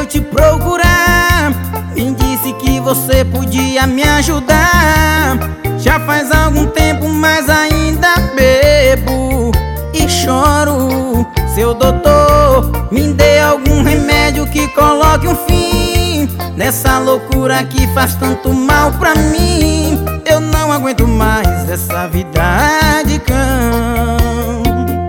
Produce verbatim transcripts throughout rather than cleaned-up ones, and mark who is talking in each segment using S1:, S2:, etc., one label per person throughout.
S1: te procurar, me disse que você podia me ajudar. Já faz algum tempo, mas ainda bebo e choro. Seu doutor, me dê algum remédio que coloque um fim nessa loucura que faz tanto mal pra mim. Eu não aguento mais essa vida de cão.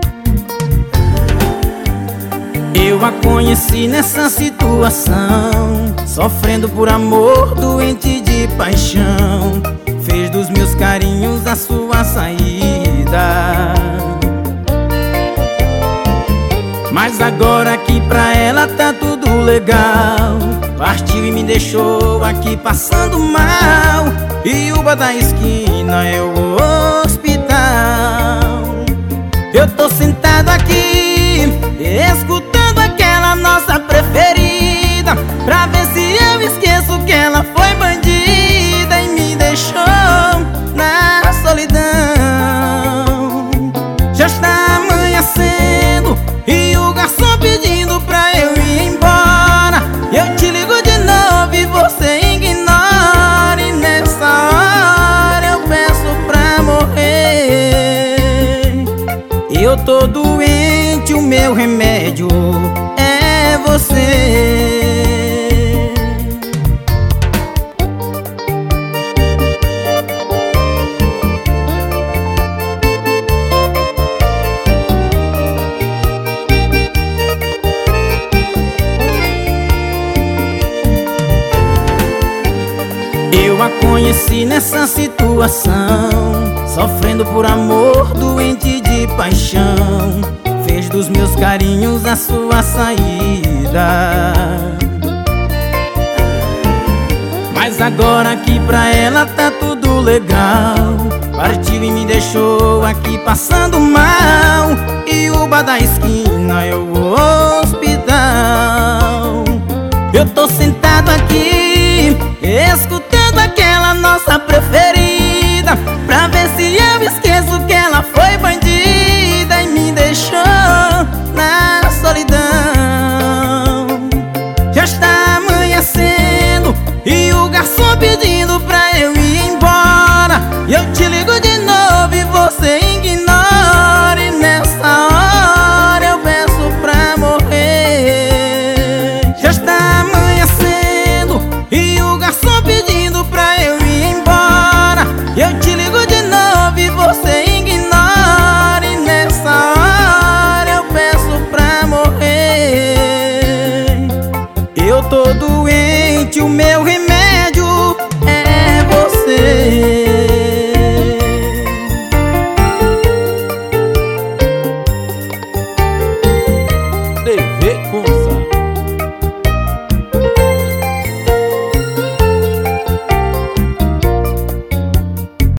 S1: Eu a conheci nessa situação, sofrendo por amor, doente de paixão. Fez dos meus carinhos a sua saída, mas agora aqui pra ela tá tudo legal. Partiu e me deixou aqui passando mal, e o bar da esquina é o hospital. Eu tô sentado aqui, escutando aquela nossa preferida, pra ver se eu esqueço que ela foi bandida e me deixou na solidão. Já está amanhecendo e o garçom pedindo pra eu ir embora. Eu te ligo de novo e você ignora, e nessa hora eu peço pra morrer. Eu tô doente, o meu remédio é você. Eu a conheci nessa situação, sofrendo por amor, doente de paixão. Fez dos meus carinhos a sua saída, mas agora aqui pra ela tá tudo legal. Partiu e me deixou aqui passando mal, e o bar da esquina é o hospital. Eu tô sentado aqui, escutando aquela nossa preferida, pra ver se eu esqueço que ela foi bandida e me deixou na solidão. Já está amanhecendo e o garçom pedindo pra eu ir embora. Eu te ligo de novo e você ignora, e nessa hora eu peço pra morrer. Já está amanhecendo e o garçom pedindo pra eu ir embora. Eu te ligo de novo e você ignora, e nessa hora eu peço pra morrer. Eu tô doente, o meu remédio é você.
S2: T V com